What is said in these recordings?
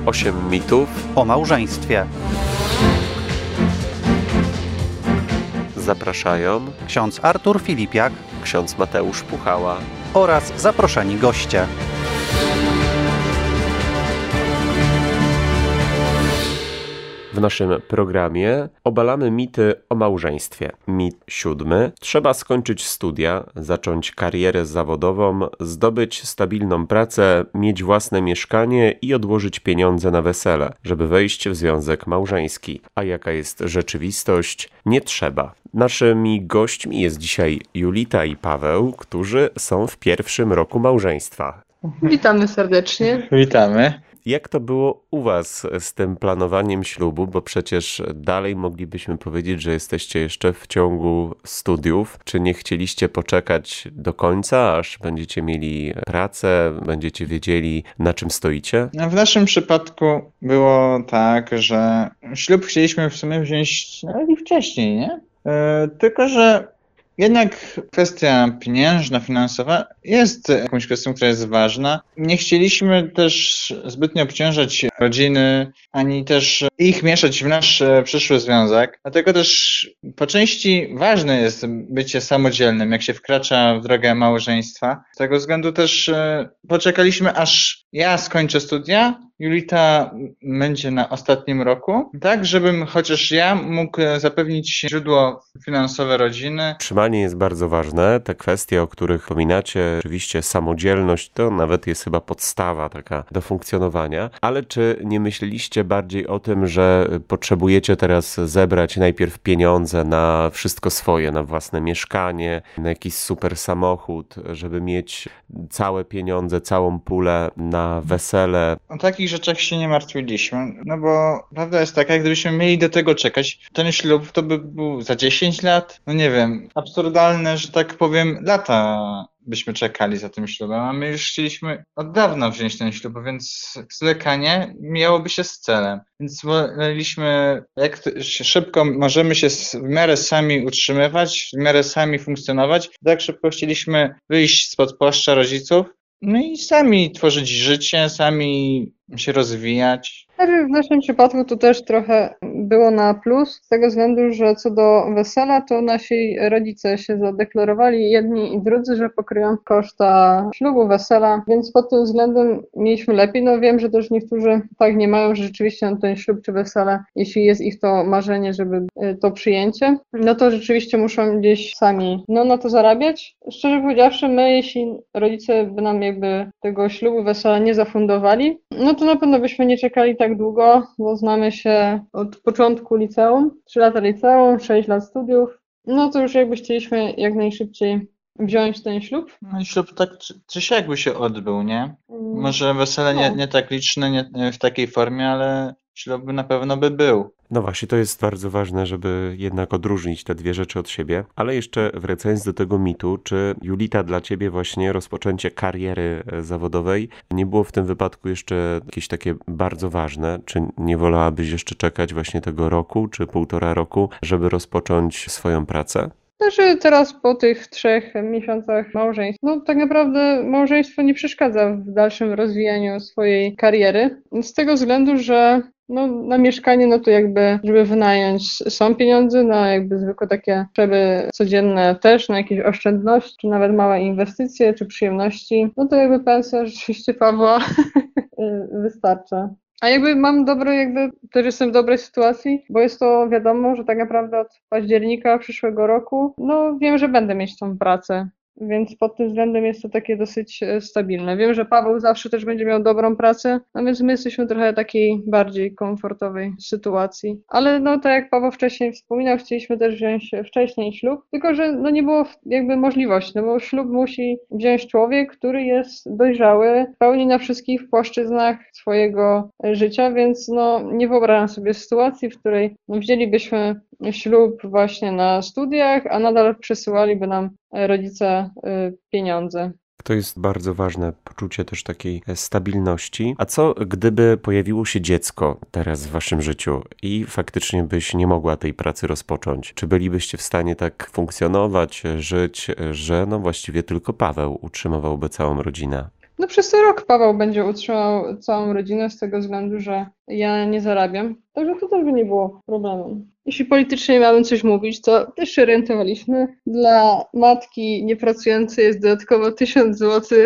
8 mitów o małżeństwie. Zapraszają Ksiądz Artur Filipiak, ksiądz Mateusz Puchała oraz zaproszeni goście. W naszym programie obalamy mity o małżeństwie. Mit 7. Trzeba skończyć studia, zacząć karierę zawodową, zdobyć stabilną pracę, mieć własne mieszkanie i odłożyć pieniądze na wesele, żeby wejść w związek małżeński. A jaka jest rzeczywistość? Nie trzeba. Naszymi gośćmi jest dzisiaj Julita i Paweł, którzy są w pierwszym roku małżeństwa. Witamy serdecznie. Witamy. Jak to było u was z tym planowaniem ślubu? Bo przecież dalej moglibyśmy powiedzieć, że jesteście jeszcze w ciągu studiów. Czy nie chcieliście poczekać do końca, aż będziecie mieli pracę, będziecie wiedzieli, na czym stoicie? No w naszym przypadku było tak, że ślub chcieliśmy w sumie wziąć nawet i wcześniej, nie? Tylko że jednak kwestia pieniężna, finansowa jest jakąś kwestią, która jest ważna. Nie chcieliśmy też zbytnio obciążać rodziny, ani też ich mieszać w nasz przyszły związek. Dlatego też po części ważne jest bycie samodzielnym, jak się wkracza w drogę małżeństwa. Z tego względu też poczekaliśmy, aż ja skończę studia, Julita będzie na ostatnim roku, tak, żebym chociaż ja mógł zapewnić źródło finansowe rodziny. Utrzymanie jest bardzo ważne. Te kwestie, o których wspominacie, oczywiście samodzielność, to nawet jest chyba podstawa taka do funkcjonowania. Ale czy nie myśleliście bardziej o tym, że potrzebujecie teraz zebrać najpierw pieniądze na wszystko swoje, na własne mieszkanie, na jakiś super samochód, żeby mieć całe pieniądze, całą pulę na wesele? O takich rzeczach się nie martwiliśmy, no bo prawda jest taka, gdybyśmy mieli do tego czekać, ten ślub to by był za 10 lat, no nie wiem, absurdalne, że tak powiem, lata byśmy czekali za tym ślubem, a my już chcieliśmy od dawna wziąć ten ślub, więc zwlekanie miałoby się z celem. Więc woleliśmy, jak szybko możemy się w miarę sami utrzymywać, w miarę sami funkcjonować, tak szybko chcieliśmy wyjść spod płaszcza rodziców, no i sami tworzyć życie, sami się rozwijać. W naszym przypadku to też trochę było na plus, z tego względu, że co do wesela, to nasi rodzice się zadeklarowali, jedni i drudzy, że pokryją koszta ślubu, wesela, więc pod tym względem mieliśmy lepiej. No wiem, że też niektórzy tak nie mają, że rzeczywiście na ten ślub czy wesele, jeśli jest ich to marzenie, żeby to przyjęcie, no to rzeczywiście muszą gdzieś sami na to zarabiać. Szczerze powiedziawszy, my, jeśli rodzice by nam jakby tego ślubu, wesela nie zafundowali, no to na pewno byśmy nie czekali tak długo, bo znamy się od początku liceum, 3 lata liceum, 6 lat studiów, no to już jakby chcieliśmy jak najszybciej wziąć ten ślub. No i ślub tak czy siak by się odbył, nie? Może wesele nie tak liczne, nie w takiej formie, ale ślub na pewno by był. No właśnie, to jest bardzo ważne, żeby jednak odróżnić te dwie rzeczy od siebie. Ale jeszcze wracając do tego mitu, czy Julita, dla ciebie właśnie rozpoczęcie kariery zawodowej nie było w tym wypadku jeszcze jakieś takie bardzo ważne? Czy nie wolałabyś jeszcze czekać właśnie tego roku, czy 1,5 roku, żeby rozpocząć swoją pracę? Znaczy teraz po tych 3 miesiącach małżeństwa, no tak naprawdę małżeństwo nie przeszkadza w dalszym rozwijaniu swojej kariery. Z tego względu, że na mieszkanie, no to jakby, żeby wynająć, są pieniądze, na jakby zwykłe takie potrzeby codzienne też, na jakieś oszczędności, czy nawet małe inwestycje, czy przyjemności, no to jakby pensja rzeczywiście Pawła wystarcza. A jakby mam też jestem w dobrej sytuacji, bo jest to wiadomo, że tak naprawdę od października przyszłego roku, wiem, że będę mieć tą pracę. Więc pod tym względem jest to takie dosyć stabilne. Wiem, że Paweł zawsze też będzie miał dobrą pracę, więc my jesteśmy trochę takiej bardziej komfortowej sytuacji. Ale tak jak Paweł wcześniej wspominał, chcieliśmy też wziąć wcześniej ślub, tylko że nie było jakby możliwości, bo ślub musi wziąć człowiek, który jest dojrzały, pełni na wszystkich płaszczyznach swojego życia, więc nie wyobrażam sobie sytuacji, w której wzięlibyśmy ślub właśnie na studiach, a nadal przesyłaliby nam rodzice pieniądze. To jest bardzo ważne poczucie też takiej stabilności. A co gdyby pojawiło się dziecko teraz w waszym życiu i faktycznie byś nie mogła tej pracy rozpocząć? Czy bylibyście w stanie tak funkcjonować, żyć, że właściwie tylko Paweł utrzymywałby całą rodzinę? No przez ten rok Paweł będzie utrzymał całą rodzinę z tego względu, że ja nie zarabiam. Także to też by nie było problemem. Jeśli politycznie miałabym coś mówić, to też się orientowaliśmy. Dla matki niepracującej jest dodatkowo 1000 zł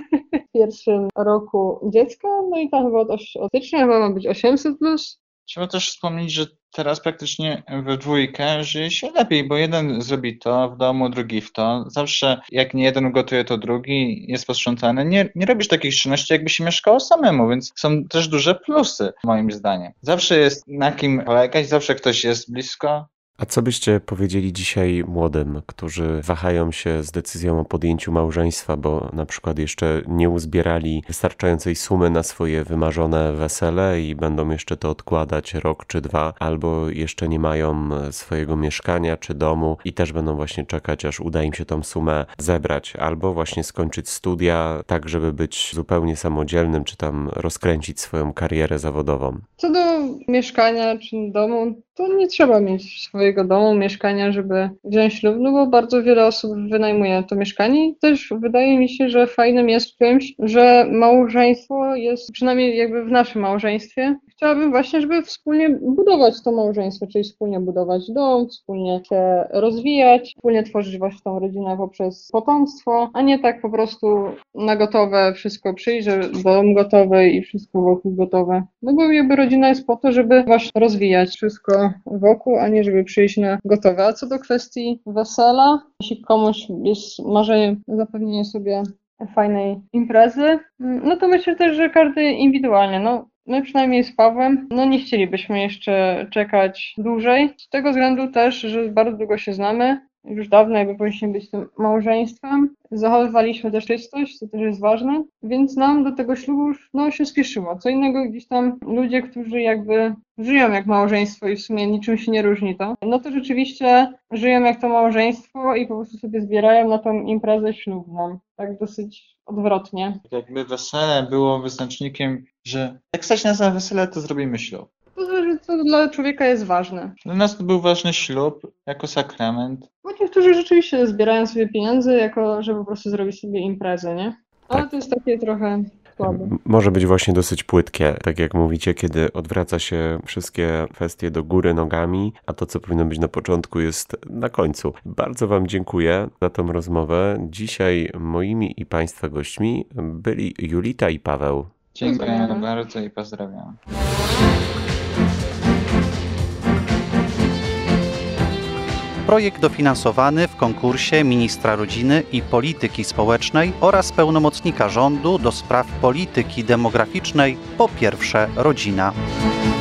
w pierwszym roku dziecka, no i tam chyba od stycznia chyba ma być 800 plus. Trzeba też wspomnieć, że teraz praktycznie we dwójkę żyje się lepiej, bo jeden zrobi to w domu, drugi w to. Zawsze jak nie jeden gotuje, to drugi jest posprzątany. Nie robisz takich czynności, jakby się mieszkało samemu, więc są też duże plusy, moim zdaniem. Zawsze jest na kim polegać, zawsze ktoś jest blisko. A co byście powiedzieli dzisiaj młodym, którzy wahają się z decyzją o podjęciu małżeństwa, bo na przykład jeszcze nie uzbierali wystarczającej sumy na swoje wymarzone wesele i będą jeszcze to odkładać rok czy dwa, albo jeszcze nie mają swojego mieszkania czy domu i też będą właśnie czekać, aż uda im się tą sumę zebrać, albo właśnie skończyć studia tak, żeby być zupełnie samodzielnym, czy tam rozkręcić swoją karierę zawodową? Co do mieszkania czy domu, to nie trzeba mieć swojego domu, mieszkania, żeby wziąć ślub, no bo bardzo wiele osób wynajmuje to mieszkanie i też wydaje mi się, że fajnym jest czymś, że małżeństwo jest, przynajmniej jakby w naszym małżeństwie, chciałabym właśnie, żeby wspólnie budować to małżeństwo, czyli wspólnie budować dom, wspólnie się rozwijać, wspólnie tworzyć właśnie tą rodzinę poprzez potomstwo, a nie tak po prostu na gotowe wszystko przyjść, że dom gotowy i wszystko wokół gotowe. No bo jakby rodzina jest po to, żeby właśnie rozwijać wszystko wokół, a nie żeby przyjść na gotowe. A co do kwestii wesela, jeśli komuś jest marzeniem zapewnienie sobie fajnej imprezy, no to myślę też, że każdy indywidualnie, no my przynajmniej z Pawłem, no nie chcielibyśmy jeszcze czekać dłużej, z tego względu też, że bardzo długo się znamy, już dawno jakby powinniśmy być tym małżeństwem. Zachowywaliśmy też czystość, co też jest ważne, więc nam do tego ślubu już się spieszyło. Co innego gdzieś tam ludzie, którzy jakby żyją jak małżeństwo i w sumie niczym się nie różni to, no to rzeczywiście żyją jak to małżeństwo i po prostu sobie zbierają na tą imprezę ślubną. Tak dosyć odwrotnie. Jakby wesele było wyznacznikiem, że jak stać nas na wesele, to zrobimy ślub. To zależy, co dla człowieka jest ważne. Dla nas to był ważny ślub jako sakrament. Bo niektórzy rzeczywiście zbierają sobie pieniądze, jako że po prostu zrobić sobie imprezę, nie? Ale Tak. to jest takie trochę słabe. Może być właśnie dosyć płytkie, tak jak mówicie, kiedy odwraca się wszystkie kwestie do góry nogami, a to, co powinno być na początku, jest na końcu. Bardzo Wam dziękuję za tą rozmowę. Dzisiaj moimi i Państwa gośćmi byli Julita i Paweł. Dziękuję bardzo i pozdrawiam. Projekt dofinansowany w konkursie ministra rodziny i polityki społecznej oraz pełnomocnika rządu do spraw polityki demograficznej Po pierwsze rodzina.